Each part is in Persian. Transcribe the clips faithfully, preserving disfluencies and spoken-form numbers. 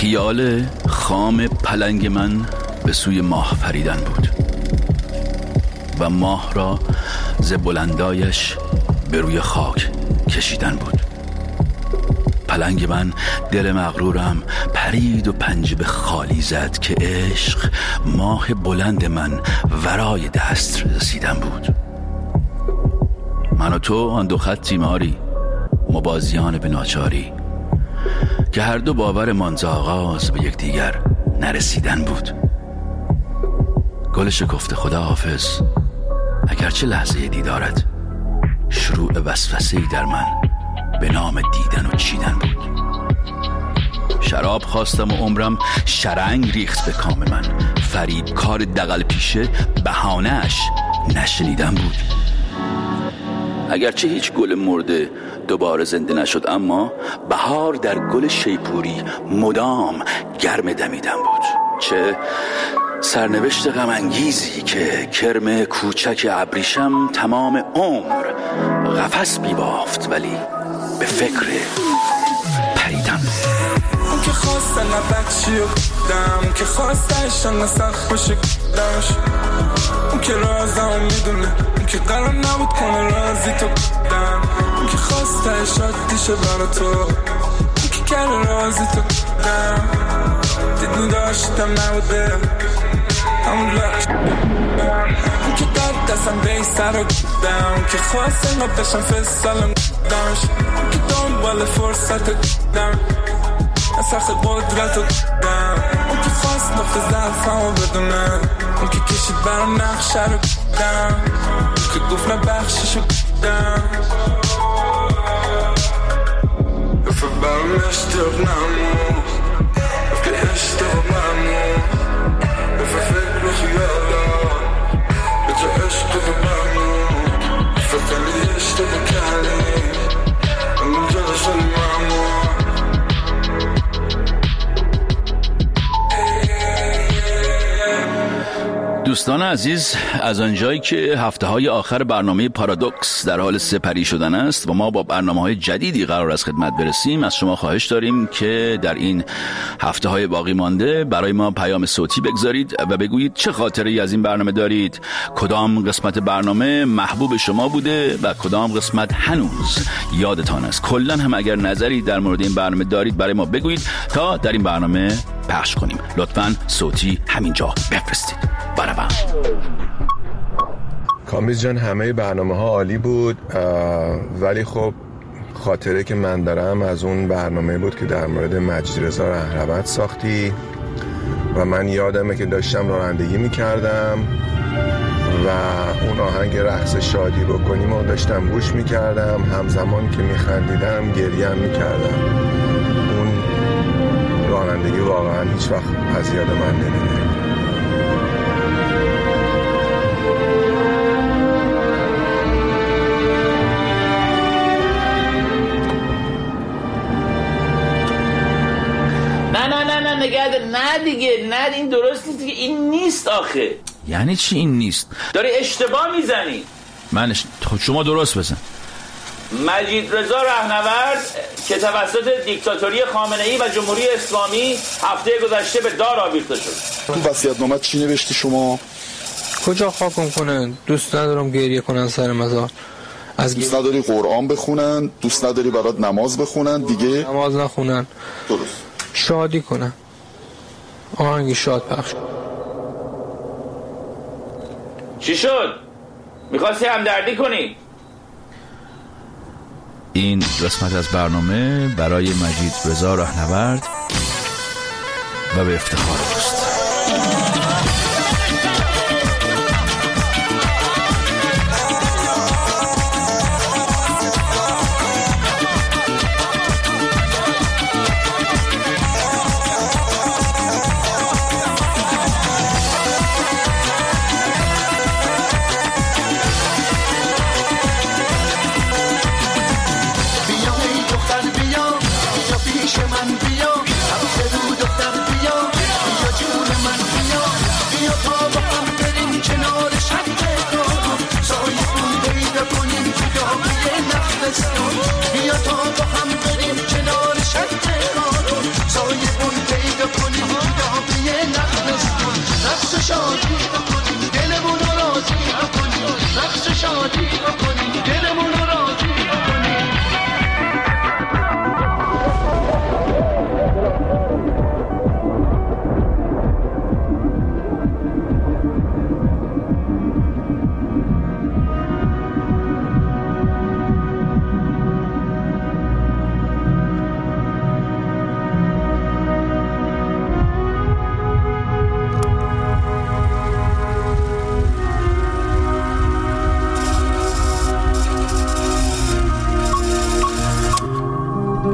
خیال خام پلنگ من به سوی ماه پریدن بود و ماه را ز بلندایش به روی خاک کشیدن بود. پلنگ من دل مغرورم پرید و پنجه به خالی زد که عشق ماه بلند من ورای دست رسیدن بود. من و تو آن دو خط تیماری مبازیان به ناچاری که هر دو باورمان ز آغاز به یکدیگر نرسیدن بود. گل شکفته خدا حافظ، اگرچه لحظه دیدارت شروع وسوسه‌ای در من به نام دیدن و چیدن بود. شراب خواستم و عمرم شرنگ ریخت به کام من. فرید کار دغل پیشه بهانه‌اش نشنیدن بود. اگرچه هیچ گل مرده دوباره زنده نشد، اما بهار در گل شیپوری مدام گرم دمیدن بود. چه سرنوشت غم انگیزی که کرم کوچک ابریشم تمام عمر قفس بیبافت ولی به فکر پریدن. اون که خواسته نبچی و دم، اون که خواسته شنگ سخت بشه دمش، اون که رازم میدونه، اون که قرار نبود کنه رازی تو دم، اون که خواسته شادیشه برا تو، اون که کرده رازی تو دم، دید میداشتم نبوده همون لحش، اون که داد دستم به این سر رو گودم، اون که خواسته نباشم فستالم دمش، اون که دنبال فرصت دم سخت قدرت رو دم، اون که خواست نقطه ضعفم رو بدونه، اون که کشید برام نقشه رو دم، اون که گفت نبخشش رو دم، گفت برام اشتاق نمون، گفت که اشتاق نمون، گفت فکر و خیالا به جا عشق رو بمون، گفت خیلی اشتاق کردی اون جا داشتن ممون. دوستان عزیز، از آنجایی که هفته های آخر برنامه پارادوکس در حال سپری شدن است و ما با برنامه های جدیدی قرار است خدمت برسیم، از شما خواهش داریم که در این هفته های باقی مانده برای ما پیام صوتی بگذارید و بگویید چه خاطره‌ای از این برنامه دارید، کدام قسمت برنامه محبوب شما بوده و کدام قسمت هنوز یادتان است. کلا هم اگر نظری در مورد این برنامه دارید برای ما بگویید تا در این برنامه پخش کنیم. لطفاً صوتی همینجا بفرستید. برابر. کامبیز جان، همه برنامه ها عالی بود، ولی خب خاطره که من دارم از اون برنامه بود که در مورد مجید رضا رهنورد ساختی و من یادمه که داشتم رانندگی میکردم و اون آهنگ رقص شادی بکنیم و داشتم گوش میکردم، همزمان که میخندیدم گریه هم میکردم. اون رانندگی واقعا هیچ وقت از یاد من نمیره. نگرده نه دیگه، نه این درست نیست دیگه، این نیست آخه. یعنی چی این نیست؟ داری اشتباه میزنی. من اش... شما درست بزن. مجید رضا رهنورد که توسط دیکتاتوری خامنه‌ای و جمهوری اسلامی هفته گذشته به دار آویخته شد. تو وصیت‌نامه چی نوشتی شما؟ کجا خاکم کنن؟ دوست ندارم گریه کنن سر مزار. از دوست نداری قرآن بخونن، دوست نداری برات نماز بخونن دیگه؟ نماز نخونن. درست. شادی کنن. آهنگی شاد پخش. چی شد؟ میخواستی همدردی کنی؟ این قسمت از برنامه برای مجید رضا رهنورد و به افتخار اوست. پیش من بیا، همسه رو دختر بیا، بیا جون من بیا.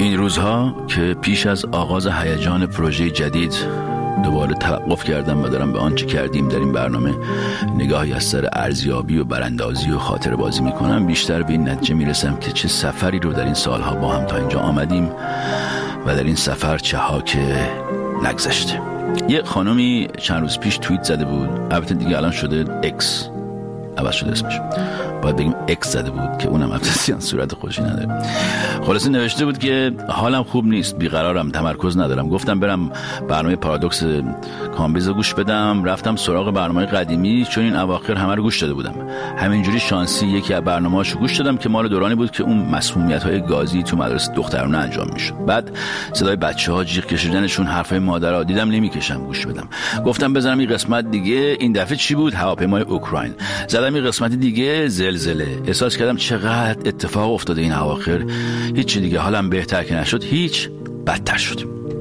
این روزها که پیش از آغاز هیجان پروژه جدید دوباره توقف کردم و دارم به آنچه کردیم در این برنامه نگاهی از سر ارزیابی و براندازی و خاطره بازی میکنم، بیشتر به این نتیجه میرسم که چه سفری رو در این سالها با هم تا اینجا آمدیم و در این سفر چه ها که نگذشته. یه خانمی چند روز پیش توییت زده بود، البته دیگه الان شده اکس، عوض شده اسمش، باید بگیم اکس زده بود که اونم ابتداییاً صورت خوشی نداره. خلاصه نوشته بود که حالم خوب نیست، بیقرارم، تمرکز ندارم. گفتم برم برنامه پارادوکس کامبیز گوش بدم، رفتم سراغ برنامه قدیمی چون این اواخر همه رو گوش داده بودم. همینجوری شانسی یکی از برنامه‌هاشو گوش دادم که مال دورانی بود که اون مسمومیت‌های گازی تو مدرسه دخترانه انجام میشد. بعد صدای بچه‌ها جیغ کشیدنشون، حرفای مادرها، دیدم نمیکشم گوش بدم. گفتم بزنم این قسمت دیگه. این دفعه چی بود؟ هواپیمای اوکراین. زدم این قسمت دیگه، زلزله. احساس کردم چقدر اتفاق افتاده این اواخر. هیچ دیگه حالم بهتر که نشد، هیچ، بدتر شد.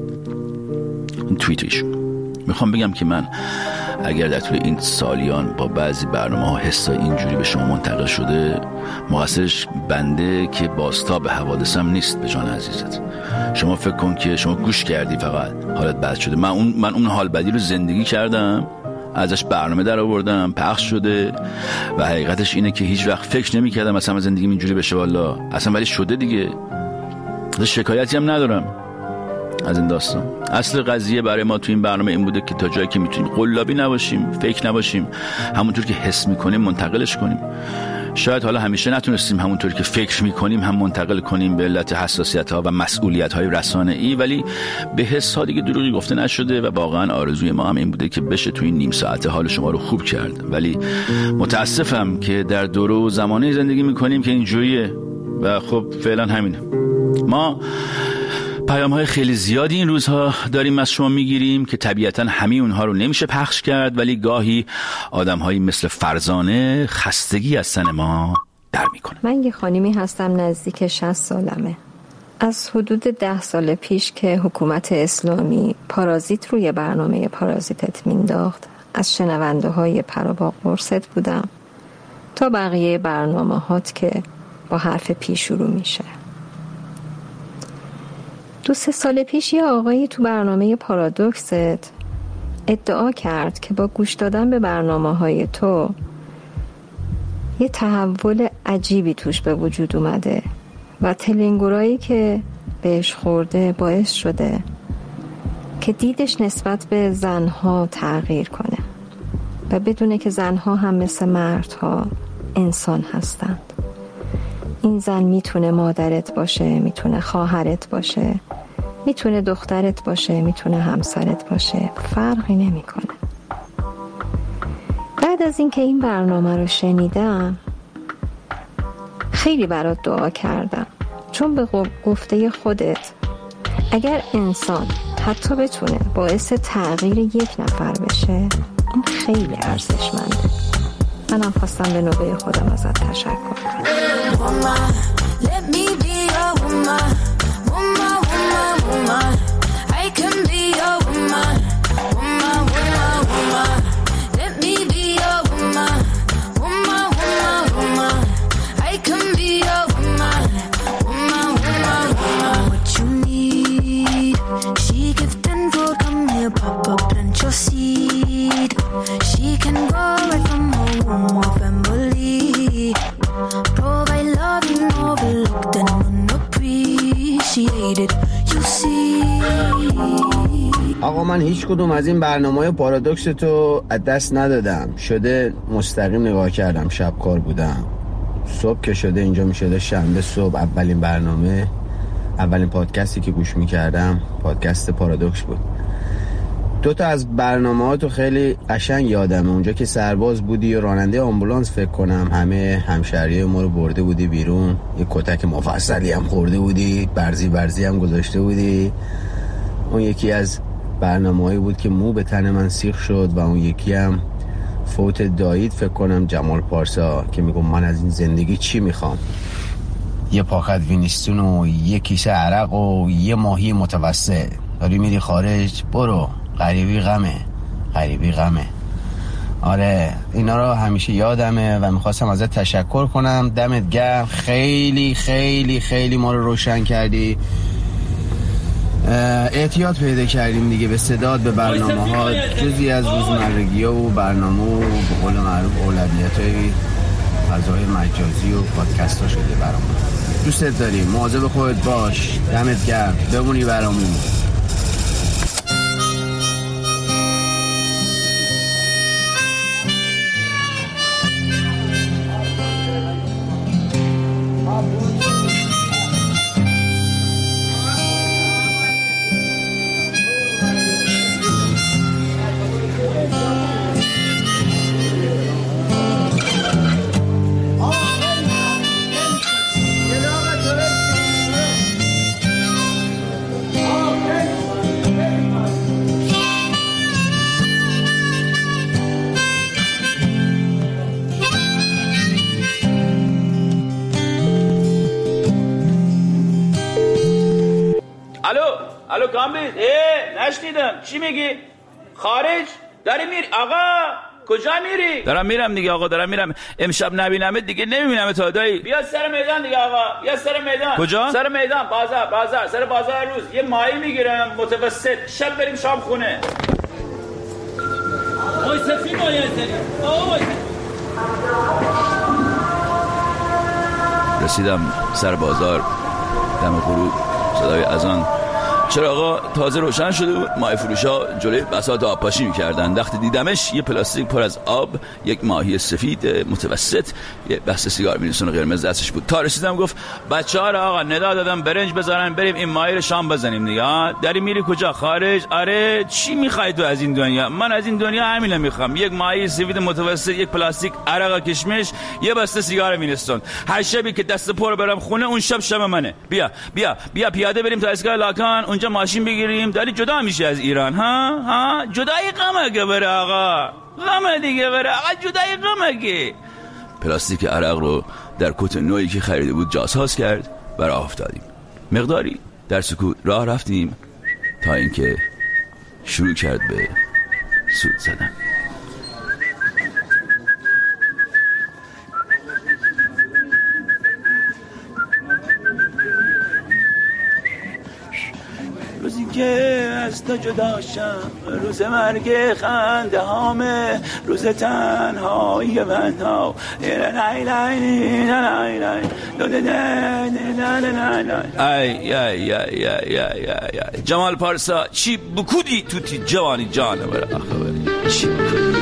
این توییتش میخوام بگم که من اگر در طول این سالیان با بعضی برنامه‌ها حسای اینجوری به شما منتقل شده، مقصرش بنده که بازتاب حوادثم نیست به جان عزیزت. شما فکر کن که شما گوش کردی فقط حالت بد شده. من اون من اون حال بدی رو زندگی کردم، ازش برنامه در آوردم، پخش شده و حقیقتش اینه که هیچ وقت فکر نمی‌کردم مثلا زندگیم اینجوری بشه والله اصلا، ولی شده دیگه. شکایتی هم ندارم از این داستان. اصل قضیه برای ما تو این برنامه این بوده که تا جایی که میتونیم قلابی نباشیم، فکر نباشیم، همونطور که حس میکنیم منتقلش کنیم. شاید حالا همیشه نتونستیم همونطور که فکر میکنیم هم منتقل کنیم به علت حساسیت ها و مسئولیت های رسانه ای، ولی به حس ها دیگه دروغی گفته نشده و واقعا آرزوی ما هم این بوده که بشه تو این نیم ساعته حال شما رو خوب کرد. ولی متاسفم که در دوره و زمانه زندگی میکنیم که اینجوریه و خب فعلا همینه. ما پیام های خیلی زیادی این روزها داریم از شما میگیریم که طبیعتا همه اونها رو نمیشه پخش کرد، ولی گاهی آدم هایی مثل فرزانه خستگی از سن ما در میکنه. من یه خانمی هستم نزدیک شصت سالمه. از حدود ده سال پیش که حکومت اسلامی پارازیت روی برنامه پارازیتت مینداخت، از شنونده های پراباق مرصد بودم تا بقیه برنامه هات که با حرف پی شروع میشه. دو سه سال پیش یه آقایی تو برنامه پارادوکست ادعا کرد که با گوش دادن به برنامه های تو یه تحول عجیبی توش به وجود اومده و تلنگرایی که بهش خورده باعث شده که دیدش نسبت به زنها تغییر کنه و بدونه که زنها هم مثل مردها انسان هستند. این زن میتونه مادرت باشه، میتونه خواهرت باشه، میتونه دخترت باشه، میتونه همسرت باشه، فرقی نمیکنه. بعد از اینکه این برنامه رو شنیدم خیلی برات دعا کردم، چون به گفته خودت اگر انسان حتی بتونه باعث تغییر یک نفر بشه، این خیلی ارزشمنده. منم خواستم به نوبه خودم ازت تشکر کنم. آقا من هیچ کدوم از این برنامه‌های پارادوکس تو از دست ندادم. شده مستقیم نگاه کردم، شب کار بودم، صبح که شده اینجا می شده شنبه صبح اولین برنامه، اولین پادکستی که گوش می کردم پادکست پارادوکس بود. دو تا از برنامه تو خیلی قشنگ یادمه. اونجا که سرباز بودی و راننده آمبولانس فکر کنم، همه همشهریه ما رو برده بودی بیرون، یه کتک مفصلی هم خورده بودی، برزی برزی هم گذاشته بودی. اون یکی از برنامه‌ای بود که مو به تن من سیخ شد و اون یکی هم فوت دایید فکر کنم، جمال پارسا، که میگم من از این زندگی چی میخوام؟ یه پاکت وینستون و یه کیسه عرق و یه ماهی متوسط، داری میری خارج، برو، غریبی غمه، غریبی غمه. آره اینا رو همیشه یادمه و میخواستم ازت تشکر کنم. دمت گرم، خیلی خیلی خیلی ما رو روشن کردی. اعتیاد پیدا کردیم دیگه به صداد، به برنامه ها، جزی از روزمرگی ها و برنامه و به قول معروف اولویت های فضای مجازی و پادکست ها شده برامون. دوستت داریم، مواظب خودت باش، دمت گرم، بمونی برامون. الو کامبیز، اه نشنیدم چی میگی؟ خارج؟ داری میری؟ آقا کجا میری؟ دارم میرم دیگه آقا، دارم میرم. امشب نبینمت دیگه نمیبینم تا دایی. بیا سر میدان دیگه آقا، بیا سر میدان. کجا؟ سر میدان، بازار بازار سر بازار روز یه ماهی میگیرم متوسط، شب بریم شام خونه. وای سفی ماهی هستنی آقا. رسیدم سر بازار، دم غروب صدای اذان، چراغا تازه روشن شده بود. ماهی فروشا جلوی بساط آبپاشی میکردن. وقتی دیدمش یه پلاستیک پر از آب، یک ماهی سفید متوسط، یه بسته سیگار مینوسون قرمز دستش بود. تا رسیدم گفت بچه‌ها را آقا ندا دادم برنج بذارن بریم این ماهی رو شام بزنیم دیگه. ها داری میری کجا؟ خارج؟ آره. چی میخوای تو از این دنیا؟ من از این دنیا همین میخوام، یک ماهی سفید متوسط، یک پلاستیک عرق کشمش، یه بسته سیگار مینوسون. هر شبی که دست پر برم خونه اون شب شب منه. بیا بیا بیا پیاده بریم تا اسکای لاکان، اونجا ماشین بگیریم. داری جدا میشه از ایران. ها ها جدای غمه که بره آقا، غمه دیگه بره آقا، جدای غمه که. پلاستیک عرق رو در کت نوعی که خریده بود جاساز کرد و راه افتادیم. مقداری در سکوت راه رفتیم تا اینکه شروع کرد به سود زدن. روزی که از تو جدا شم، روز مرگ خنده هامه، روز تنهایی من ها. ای ای ای ای ای جمال پارسا چی بکودی تو تی جوانی جانه برای آخه چی بکودی.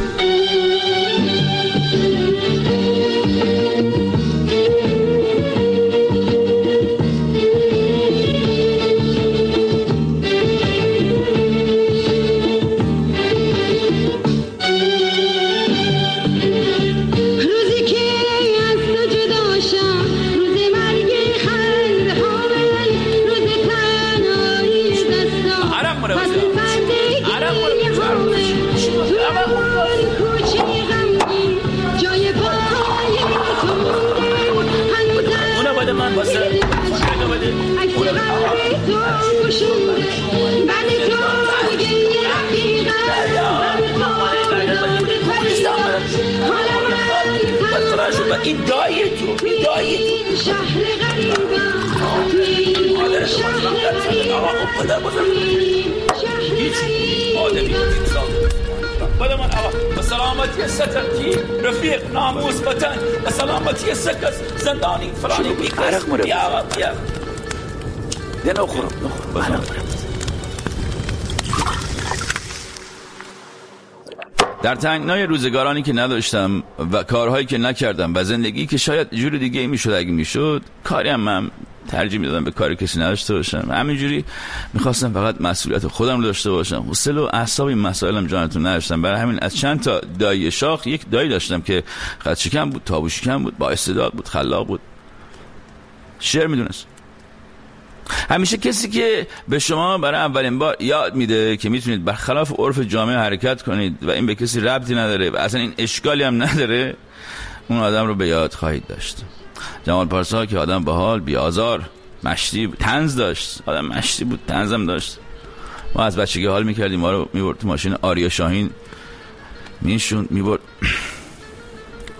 این دایی تو این دایی تو شهر غریبم مادر شما زمان آقا خب پدر بزرگ هیچ آدمی دید سال بده من آقا به سلامتی سترکی رفیق ناموس وطن به سلامتی سکس زندانی فلانی بیکس بیا آقا بیا ده نخورم نخورم در تنگنای روزگارانی که نداشتم و کارهایی که نکردم و زندگی که شاید جور دیگه میشد اگه میشد، کاری هم من ترجیح میدادم به کاری کسی نداشته باشم. همینجوری میخواستم فقط مسئولیت خودم رو داشته باشم. حوصله و اعصاب این مسائلم جانتون نداشتم. برای همین از چند تا دایی شاخ یک دایی داشتم که قد شکم بود، تابو شکم بود، با استعداد بود، خلاق بود، شعر میدونست. همیشه کسی که به شما برای اولین بار یاد میده که میتونید برخلاف عرف جامعه حرکت کنید و این به کسی ربطی نداره و اصلا این اشکالی هم نداره، اون آدم رو به یاد خواهید داشت. جمال پارسا که آدم باحال، بی‌آزار، مشتی بود، طنز داشت، آدم مشتی بود، طنزم داشت. ما از بچگی حال میکردیم، ما رو میبرد تو ماشین آریا شاهین میشوند، میبرد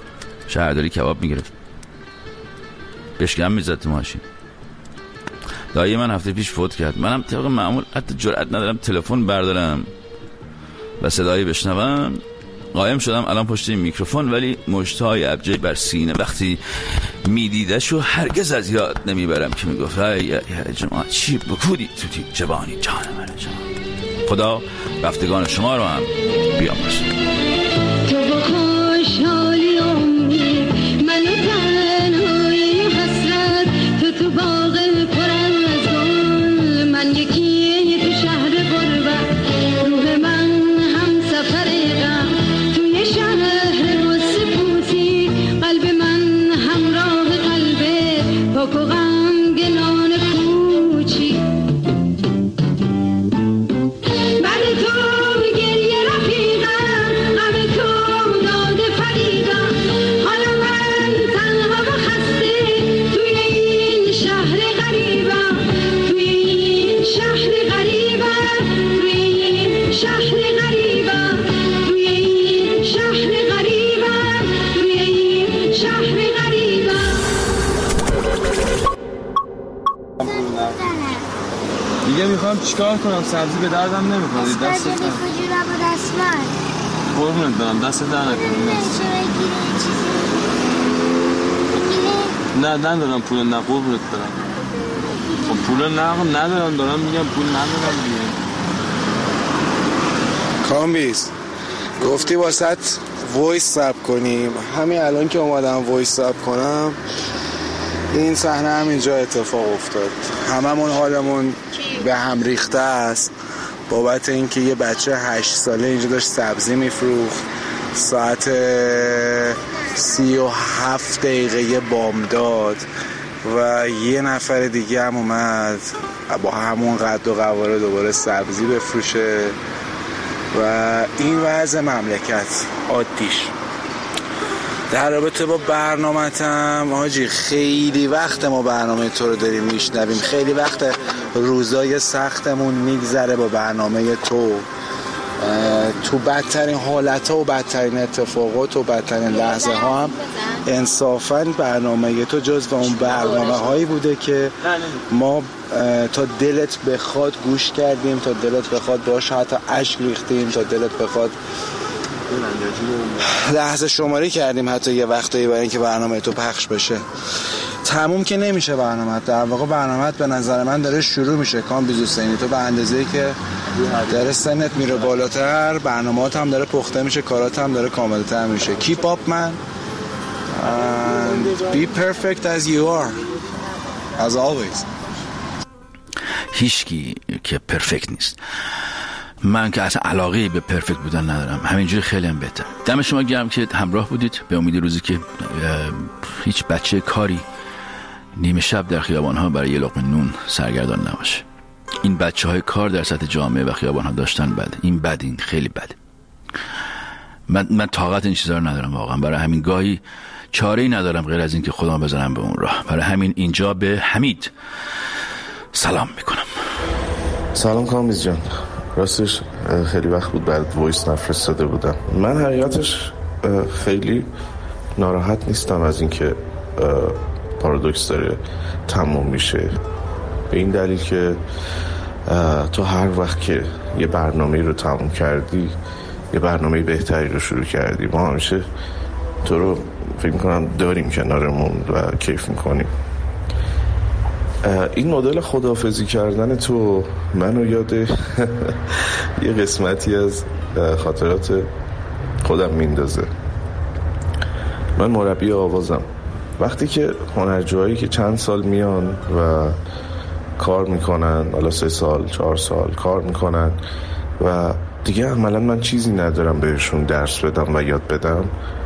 شهرداری کباب میگرفت، بشکم میزد تو ماشین. دایی من هفته پیش فوت کرد. منم طبق معمول حتی جرئت ندارم تلفن بردارم و صدایی بشنوم. قایم شدم الان پشت این میکروفون، ولی مشتهای ابجه بر سینه وقتی میدیدشو هرگز از یاد نمیبرم که میگفت ای جماعت چی بکودی توتی جوانی جان من جان. خدا رفتگان شما رو هم بیامرزه. تو با خوشحالی امید منو تنهای حسرت، تو تو باغ پر از گل، من یکی تو شهر غربت، روح من هم سفر غم، توی شهر سپوسی قلب من همراه قلبت، پاک و غمگنان کوچی. دیگه میخوام چیکار کنم؟ سبزی به دردم نمیخوره. دست من کجورا با دست من قربونت برم، دست در نکنم. نه ندارم پول، نه قربونت برم. خب پول نه ندارم، دارم میگم پول ندارم دیگه. کامبیز گفتی واسط وایس ثبت کنیم، همین الان که اومدم وایس ثبت کنم این صحنه هم اینجا اتفاق افتاد. هممون حالمون به هم ریخته است بابت اینکه یه بچه هشت ساله اینجا داشت سبزی میفروخت. ساعت سی و هفت دقیقه بامداد و یه نفر دیگه هم اومد با همون قد و قواره دوباره سبزی بفروشه و این وضع مملکت عادیش. در رابطه با برنامه‌تم حاجی، خیلی وقت ما برنامه تو رو داریم میشنویم، خیلی وقت روزای سختمون میگذره با برنامه تو. تو بدترین حالت‌ها و بدترین اتفاقات و بدترین لحظه ها هم انصافاً برنامه تو جزو اون برنامه هایی بوده که ما تا دلت بخواد گوش کردیم، تا دلت بخواد باش حتی اشک ریختیم، تا دلت بخواد لحظه شماری کردیم حتی یه وقتایی برای اینکه برنامه تو پخش بشه. تموم که نمیشه برنامه، در واقع برنامه به نظر من داره شروع میشه. کامبیز حسینی، تو به اندازه‌ای که داره سنت میره بالاتر برنامه‌ات هم داره پخته میشه، کارات هم داره کاملتر میشه. Keep up man and be perfect as you are as always. هیچکی که پرفکت نیست. من که اصلا علاقه به پرفکت بودن ندارم، همینجوری خیلی هم بهتر. دم شما گرم که همراه بودید، به امید روزی که هیچ بچه کاری نیمه شب در خیابان‌ها برای یه لقمه نون سرگردان نباشه. این بچه‌های کار در سطح جامعه و خیابان‌ها داشتن بده. این بد، این خیلی بده. من من طاقت این چیزا رو ندارم واقعا. برای همین گاهی چاره‌ای ندارم غیر از این که خودم بزنم به اون راه. برای همین اینجا به حمید سلام میکنم. سلام کامبیز جان. راستش خیلی وقت بود بعد وایس نفرستاده بودم. من حقیقتش خیلی ناراحت نیستم از اینکه پارادوکس داره تموم میشه، به این دلیل که تو هر وقت که یه برنامه رو تموم کردی یه برنامه بهتری رو شروع کردی. ما همیشه تو رو فکر میکنم داریم کنارمون و کیف میکنیم. این مدل خداحافظی کردن تو منو یاد یه قسمتی از خاطرات خودم میندازه. من مربی آوازم. وقتی که هنرجوهایی که چند سال میان و کار میکنن، حالا سه سال چهار سال کار میکنن و دیگه عملا من چیزی ندارم بهشون درس بدم و یاد بدم،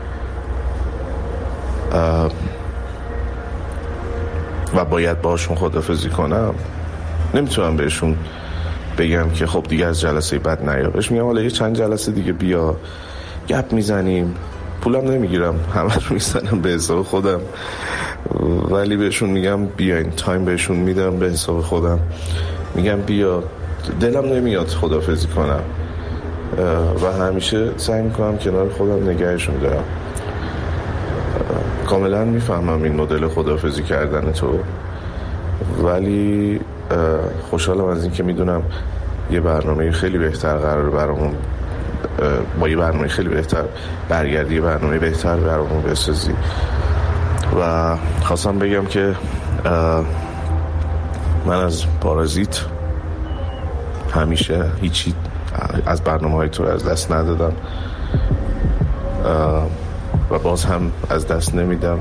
و باید باشون خداحافظی کنم، نمیتونم بهشون بگم که خب دیگه از جلسه بعد نیا. بهش میگم حالا یه چند جلسه دیگه بیا، گپ میزنیم، پولم نمیگیرم، همه رو میزنم به حساب خودم، ولی بهشون میگم بیاین، تایم بهشون میدم به حساب خودم، میگم بیا. دلم نمیاد خداحافظی کنم و همیشه سعی میکنم کنار خودم نگهشون دارم. کاملا میفهمم این مدل خداحافظی کردن تو ولی خوشحالم از این که میدونم یه برنامه خیلی بهتر قرار برامون با یه برنامه خیلی بهتر برگردی، یه برنامه بهتر برامون بسازی. و خواستم بگم که من از پارازیت همیشه هیچی از برنامه های تو از دست ندادم و باز هم از دست نمیدم.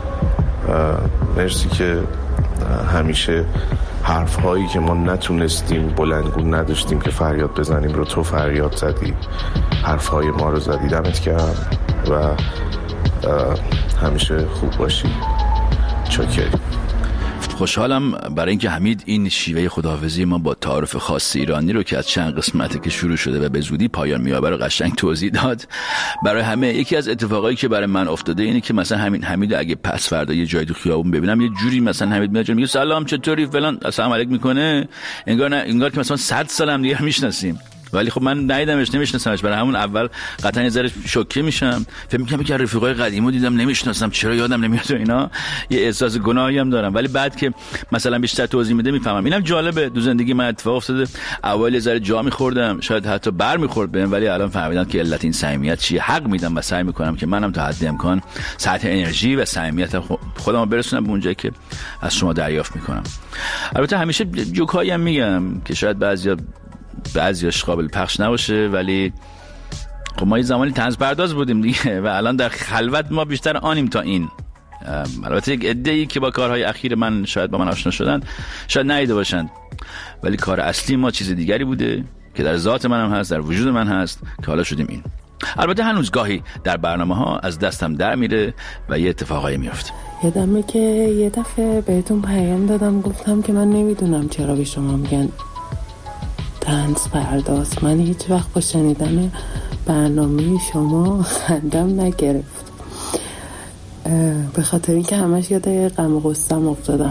مرسی که همیشه حرف هایی که ما نتونستیم بلندگو نداشتیم که فریاد بزنیم رو تو فریاد زدی، حرف های ما رو زدی. دمت گرم و همیشه خوب باشی. چاکری. خوشحالم برای اینکه حمید این شیوه خداحافظی ما با تعارف خاص ایرانی رو که از چند قسمتی که شروع شده و به زودی پایان می‌یابه رو قشنگ توضیح داد برای همه. یکی از اتفاقایی که برای من افتاده اینه که مثلا همین حمید اگه پس فردا یه جای تو خیابون ببینم یه جوری مثلا حمید میاد میگه سلام چطوری فلان السلام علیکم میکنه، انگار نه انگار که مثلا صد سالم دیگه میشناسیم. ولی خب من ندیدمش، نمیشناسمش. برای همون اول قطعا یه ذره شوکه میشم، فکر میکنم که رفیقای قدیمو دیدم نمیشناسم، چرا یادم نمیاد اینا، یه احساس گناهی هم دارم. ولی بعد که مثلا بیشتر توضیح میده میفهمم. اینم جالبه، دو زندگی من اتفاق افتاده. اول یه ذره جا میخوردم، شاید حتی بر میخورد بهم، ولی الان فهمیدم که علت این صمیمیت چیه. حق میدم و سعی میکنم که منم تا حد امکان سطح انرژی و صمیمیت خودمو برسونم به اونجایی که از شما دریافت میکنم. البته همیشه جوکایی هم میگم که شاید بعضیا بعضیاش قابل پخش نباشه، ولی خب ما یه زمانی طنز پرداز بودیم دیگه و الان در خلوت ما بیشتر آنیم تا این. البته یک عده‌ای که با کارهای اخیر من شاید با من آشنا شدن شاید ندیده باشند، ولی کار اصلی ما چیز دیگری بوده که در ذات من هم هست، در وجود من هست، که حالا شدیم این. البته هنوز گاهی در برنامه ها از دستم در میره و یه اتفاقایی میفته. یادمه که یه دفعه بهتون پیام دادم گفتم که من نمیدونم چرا به شما میگن طنز پرداز. من هیچ وقت با شنیدن برنامه شما خندم نگرفت، به خاطر اینکه همش یاد غم و غصه‌ام افتادم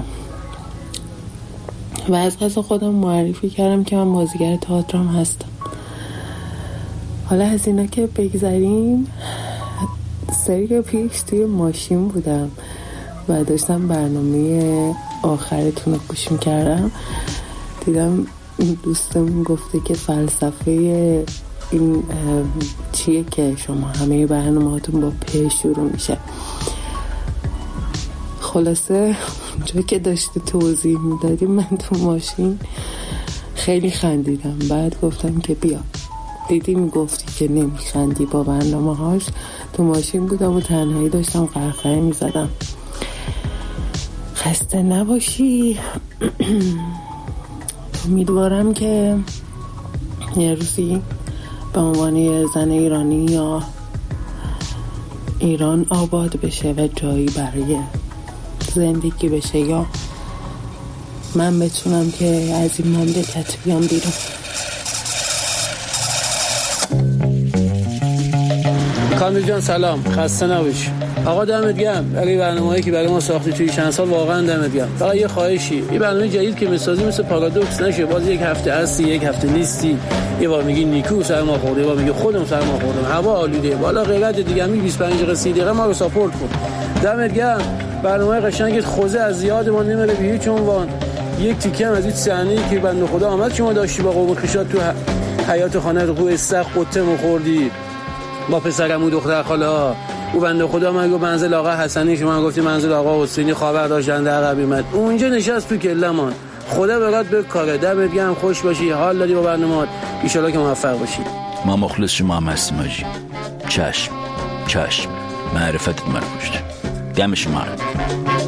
و از قصد خودم معرفی کردم که من بازیگر تئاترم هستم. حالا از اینا که بگذاریم، سری پیش توی ماشین بودم و داشتم برنامه آخرتون رو گوش میکردم، دیدم این دوستم گفته که فلسفه این چیه که شما همه برنامه هاتون با په شروع میشه. خلاصه اونجا که داشته توضیح میدادی من تو ماشین خیلی خندیدم. بعد گفتم که بیا، دیدی میگفتی که نمیخندی با برنامه هاش. تو ماشین بودم و تنهایی داشتم قرقره میزدم. خسته نباشی. امیدوارم که یه روزی به عنوان یه زن ایرانی یا ایران آباد بشه و جایی برای زندگی بشه، یا من بتونم که از این مملکت بیام بیرون. کامیل جان سلام، خسته نباشی. آقا دمت گرم برای برنامه‌ای که برای ما ساختی توی چند سال، واقعا دمت گرم. فقط یه خواهشی، این برنامه جدید که میسازی مثل پارادوکس نشه، باز یک هفته هستی یک هفته نیستی، یه بار میگی نیکو سر ما خورده، یه بار میگی خودم سر ما خوردم، هوا آلوده، بالا غیرت دیگه میگی بیست و پنج دقیقه سی دقیقه ما رو ساپورت کن. دمت گرم. برنامه قشنگت خوزه از زیاد ما نمیره به هیچ عنوان. یک تیکه هم از این صحنه‌ای که بنده خدا آمد شما داشتی با قوم خشات تو حیات خانه رو استخ قطه مخوردی با پسرم و دختر خاله. او بنده خدا من گفت منزل آقا حسنی، شما گفتی منزل آقا حسینی، خبر داشتن در عقبی مد اونجا نشست تو کلمان. خدا برات به کاره. دمت گرم، خوش باشی، حال دادی با برنامه‌ات، ان شاءالله که موفق باشی. ما مخلص شما هم هستیم آجی. چشم چشم، معرفتت من کشته. دم شما.